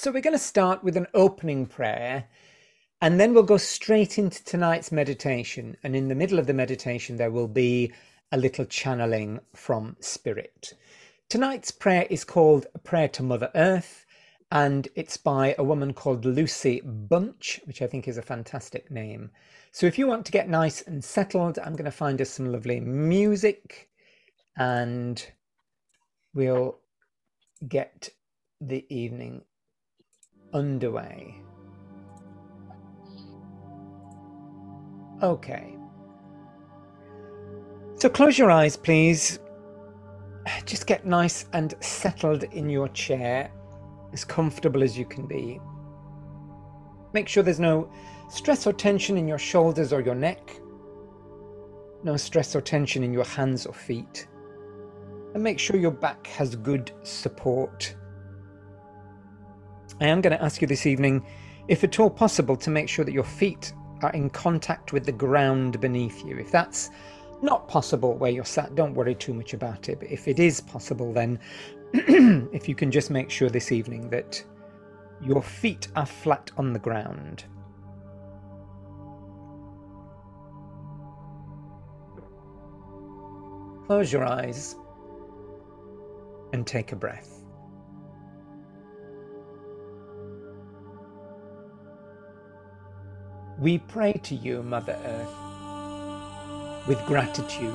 So we're going to start with an opening prayer, and then we'll go straight into tonight's meditation. And in the middle of the meditation, there will be a little channeling from Spirit. Tonight's prayer is called A Prayer to Mother Earth, and it's by a woman called Lucy Bunch, which I think is a fantastic name. So if you want to get nice and settled, I'm going to find us some lovely music, and we'll get the evening underway. Okay. So close your eyes, please. Just get nice and settled in your chair, as comfortable as you can be. Make sure there's no stress or tension in your shoulders or your neck. No stress or tension in your hands or feet. And make sure your back has good support. I am going to ask you this evening, if at all possible, to make sure that your feet are in contact with the ground beneath you. If that's not possible where you're sat, don't worry too much about it. But if it is possible, then if you can just make sure this evening that your feet are flat on the ground. Close your eyes and take a breath. We pray to you, Mother Earth, with gratitude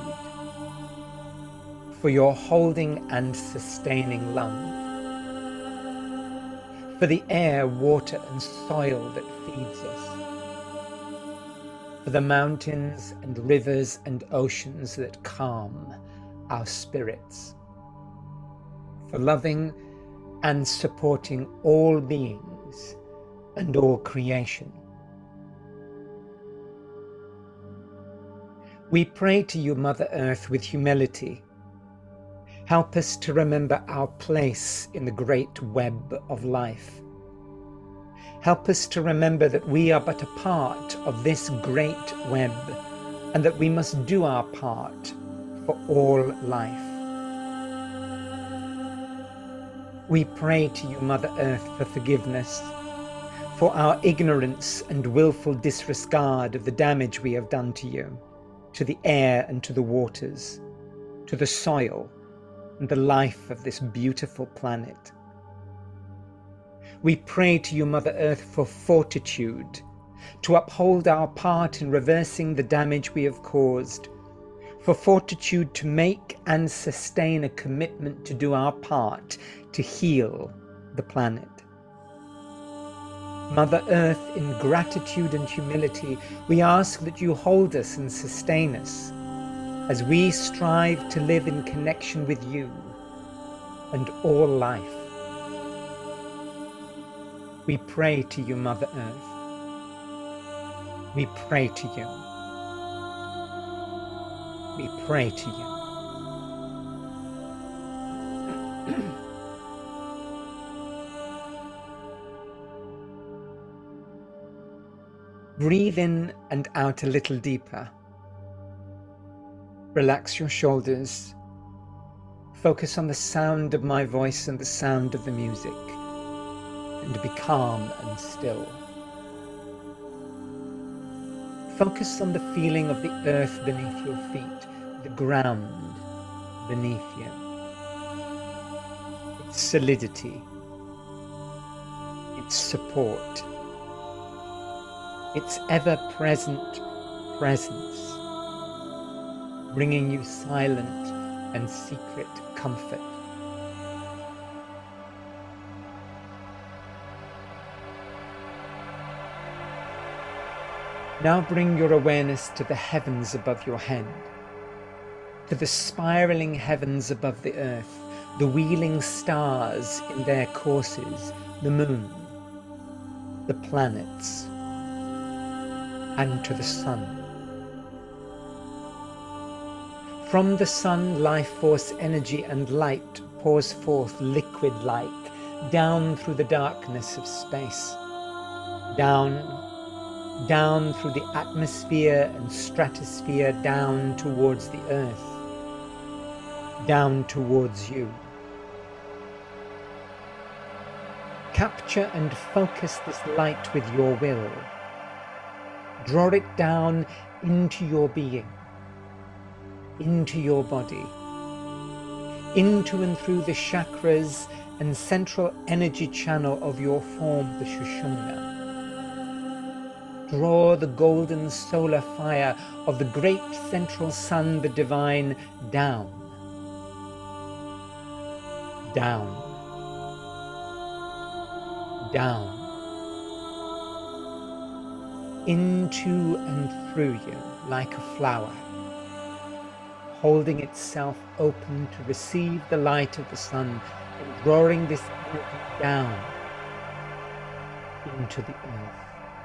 for your holding and sustaining love, for the air, water and soil that feeds us, for the mountains and rivers and oceans that calm our spirits, for loving and supporting all beings and all creation. We pray to you, Mother Earth, with humility. Help us to remember our place in the great web of life. Help us to remember that we are but a part of this great web, and that we must do our part for all life. We pray to you, Mother Earth, for forgiveness, for our ignorance and willful disregard of the damage we have done to you, to the air and to the waters, to the soil and the life of this beautiful planet. We pray to you, Mother Earth, for fortitude, to uphold our part in reversing the damage we have caused, for fortitude to make and sustain a commitment to do our part to heal the planet. Mother Earth, in gratitude and humility, we ask that you hold us and sustain us as we strive to live in connection with you and all life. We pray to you, Mother Earth. We pray to you. We pray to you. Breathe in and out a little deeper. Relax your shoulders. Focus on the sound of my voice and the sound of the music, and be calm and still. Focus on the feeling of the earth beneath your feet, the ground beneath you, its solidity, its support, its ever-present presence, bringing you silent and secret comfort. Now bring your awareness to the heavens above your head, to the spiraling heavens above the earth, the wheeling stars in their courses, the moon, the planets, and to the sun. From the sun, life force, energy and light pours forth liquid-like down through the darkness of space, down through the atmosphere and stratosphere, down towards the earth, down towards you. Capture and focus this light with your will. Draw it down into your being, into your body, into and through the chakras and central energy channel of your form, the Sushumna. Draw the golden solar fire of the great central sun, the divine, down, down, down, into and through you like a flower, holding itself open to receive the light of the sun and drawing this energy down into the earth.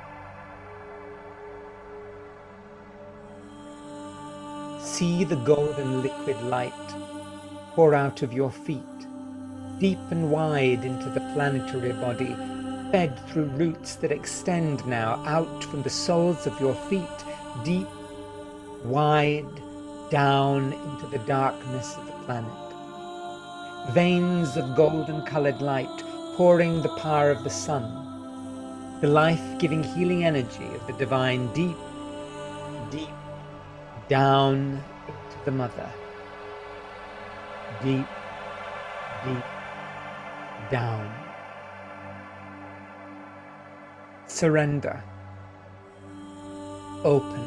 See the golden liquid light pour out of your feet, deep and wide into the planetary body, fed through roots that extend now out from the soles of your feet, deep, wide, down into the darkness of the planet. Veins of golden-colored light pouring the power of the sun, the life-giving healing energy of the divine, deep, deep, down into the mother, deep, deep, down. Surrender, open,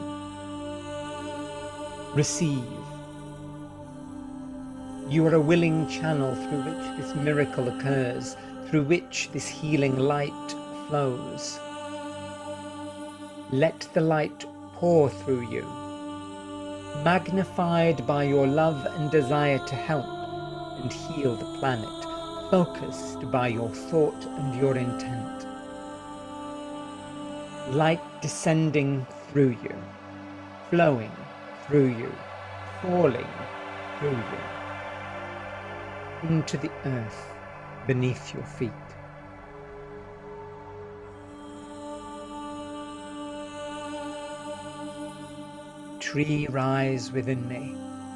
receive. You are a willing channel through which this miracle occurs, through which this healing light flows. Let the light pour through you, magnified by your love and desire to help and heal the planet, focused by your thought and your intent. Light descending through you, flowing through you, falling through you, into the earth beneath your feet. Tree rise within me.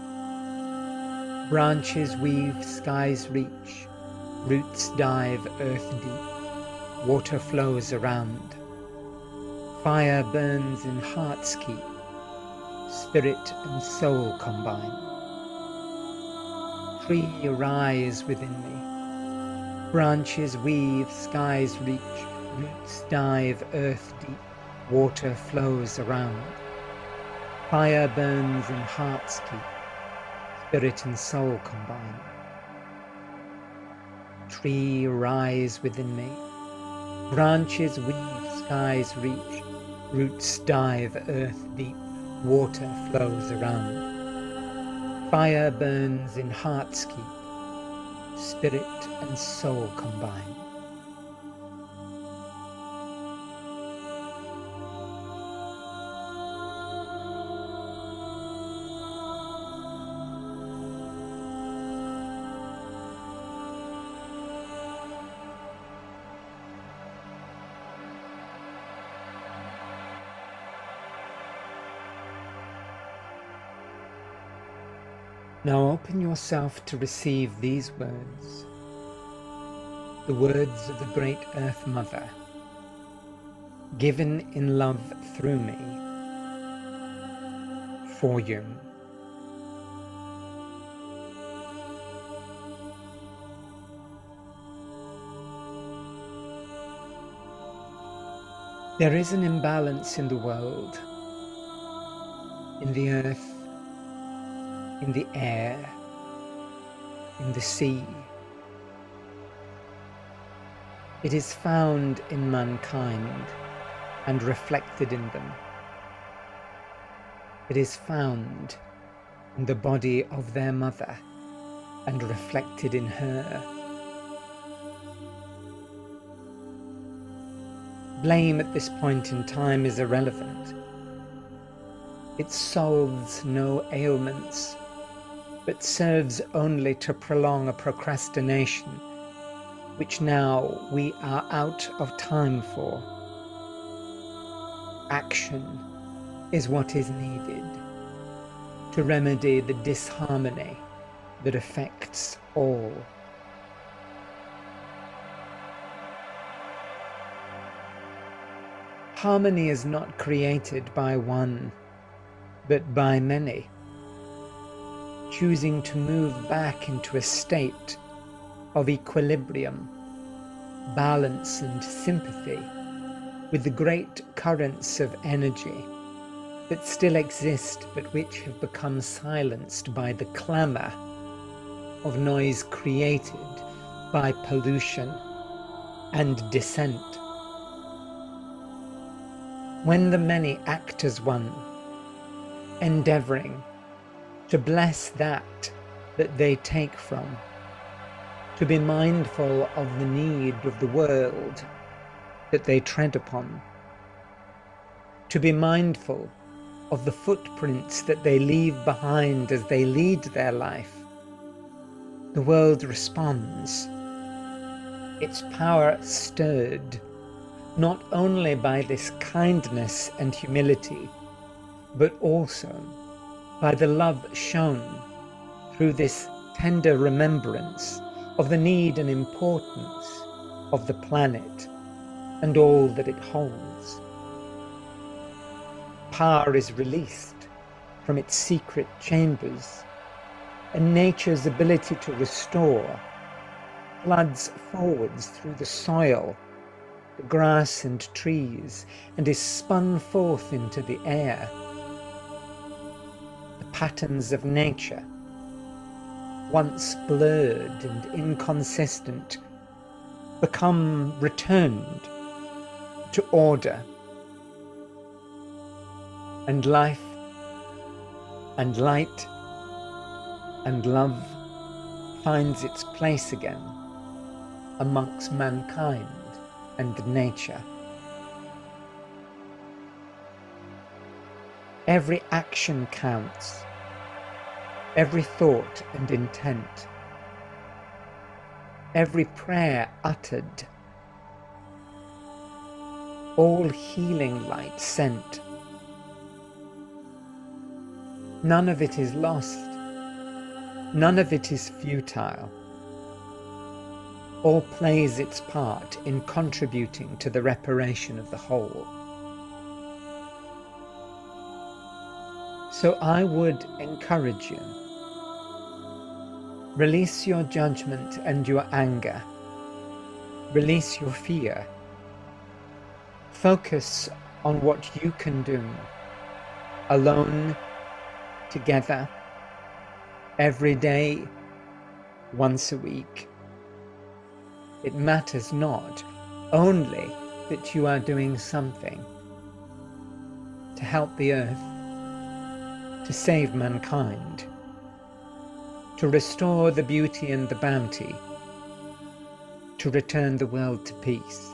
Branches weave, skies reach. Roots dive, earth deep. Water flows around. Fire burns in heart's keep. Spirit and soul combine. Tree rise within me. Branches weave, skies reach. Roots dive, earth deep. Water flows around. Fire burns in heart's keep. Spirit and soul combine. Tree rise within me. Branches weave, skies reach. Roots dive, earth deep. Water flows around. Fire burns in heart's keep. Spirit and soul combine. Now open yourself to receive these words, the words of the Great Earth Mother, given in love through me, for you. There is an imbalance in the world, in the earth, in the air, in the sea. It is found in mankind and reflected in them. It is found in the body of their mother and reflected in her. Blame at this point in time is irrelevant. It solves no ailments, but serves only to prolong a procrastination, which now we are out of time for. Action is what is needed to remedy the disharmony that affects all. Harmony is not created by one, but by many, choosing to move back into a state of equilibrium, balance and sympathy with the great currents of energy that still exist but which have become silenced by the clamour of noise created by pollution and dissent. When the many act as one, endeavouring to bless that they take from, to be mindful of the need of the world that they tread upon, to be mindful of the footprints that they leave behind as they lead their life, the world responds, its power stirred, not only by this kindness and humility, but also by the love shown through this tender remembrance of the need and importance of the planet and all that it holds. Power is released from its secret chambers, and nature's ability to restore floods forwards through the soil, the grass and trees, and is spun forth into the air. The patterns of nature, once blurred and inconsistent, become returned to order, and life and light and love finds its place again amongst mankind and nature. Every action counts, every thought and intent, every prayer uttered, all healing light sent. None of it is lost, none of it is futile. All plays its part in contributing to the reparation of the whole. So I would encourage you, release your judgment and your anger, release your fear, focus on what you can do, alone, together, every day, once a week. It matters not, only that you are doing something to help the earth, to save mankind, to restore the beauty and the bounty, to return the world to peace.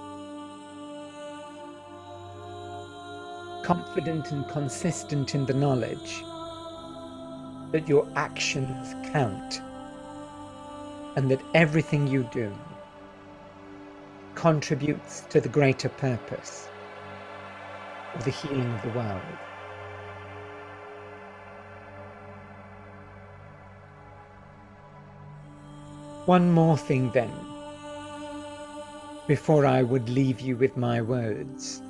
Confident and consistent in the knowledge that your actions count and that everything you do contributes to the greater purpose of the healing of the world. One more thing then, before I would leave you with my words.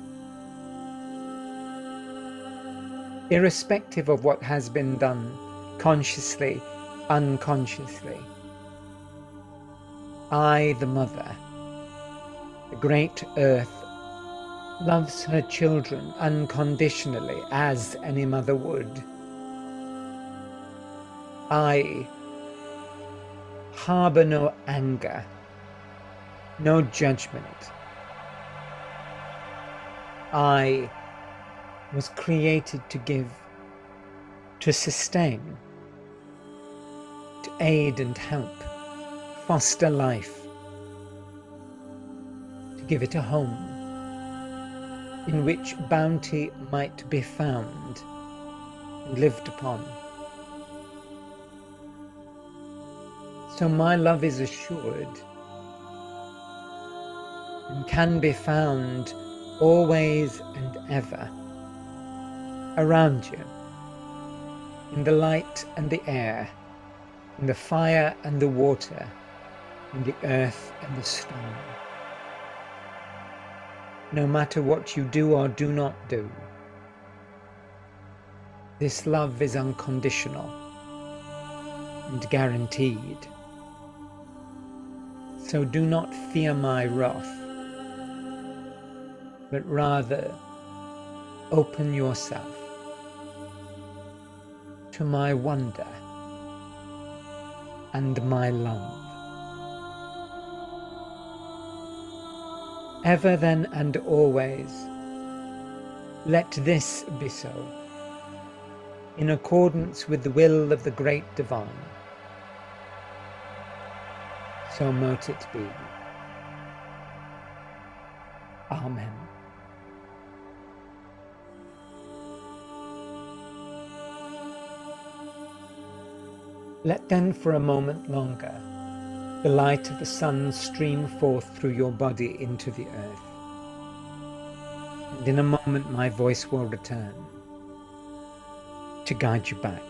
Irrespective of what has been done, consciously, unconsciously, I, the Mother, the great Earth, loves her children unconditionally as any mother would. I harbour no anger, no judgment. I was created to give, to sustain, to aid and help, foster life, to give it a home in which bounty might be found and lived upon. So my love is assured and can be found always and ever around you, in the light and the air, in the fire and the water, in the earth and the stone. no matter what you do or do not do. This love is unconditional and guaranteed. So do not fear my wrath, but rather open yourself to my wonder and my love. Ever then and always, let this be so, in accordance with the will of the great divine. So mote it be. Amen. Let then for a moment longer the light of the sun stream forth through your body into the earth. And in a moment my voice will return to guide you back.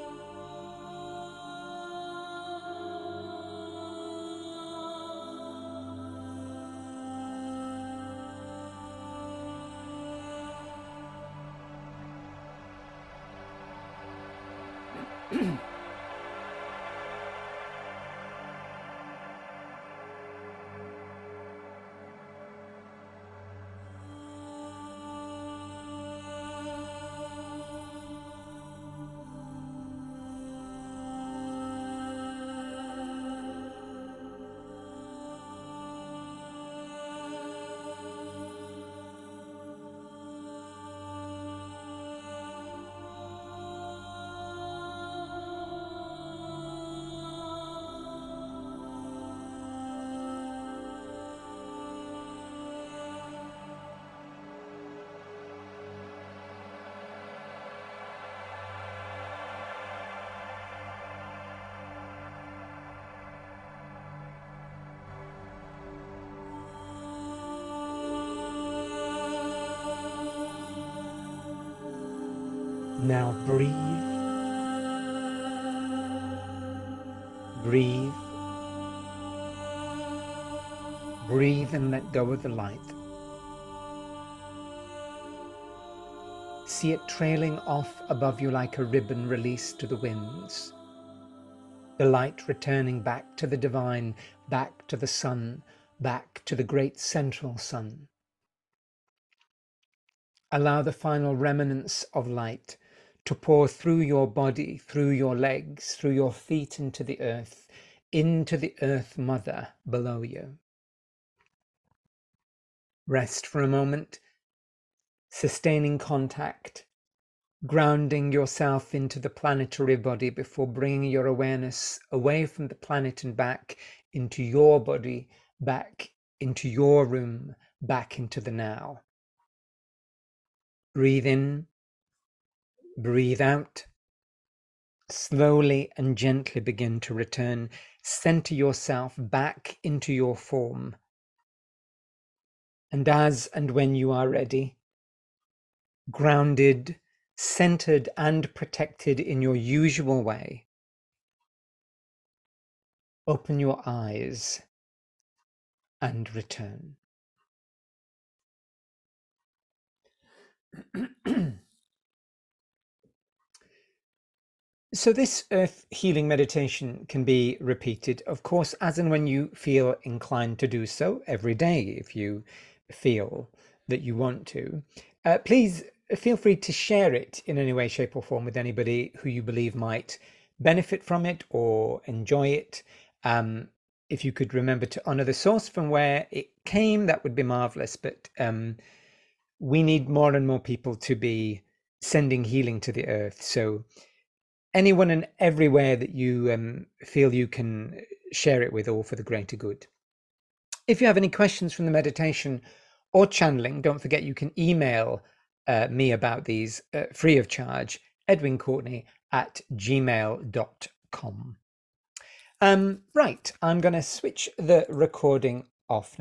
Now breathe, breathe, breathe and let go of the light. See it trailing off above you like a ribbon released to the winds. The light returning back to the divine, back to the sun, back to the great central sun. Allow the final remnants of light to pour through your body, through your legs, through your feet into the earth mother below you. Rest for a moment, sustaining contact, grounding yourself into the planetary body before bringing your awareness away from the planet and back into your body, back into your room, back into the now. Breathe in, breathe out. Slowly and gently begin to return. Center yourself back into your form. And as and when you are ready, grounded, centered and protected in your usual way, open your eyes and return. So this earth healing meditation can be repeated, of course, as and when you feel inclined to do so every day, if you feel that you want to. Please feel free to share it in any way, shape or form with anybody who you believe might benefit from it or enjoy it. If you could remember to honor the source from where it came, that would be marvelous. But we need more and more people to be sending healing to the earth. So anyone and everywhere that you feel you can share it with, all for the greater good. If you have any questions from the meditation or channeling, don't forget you can email me about these free of charge, edwincourtney@gmail.com. Right, I'm going to switch the recording off now.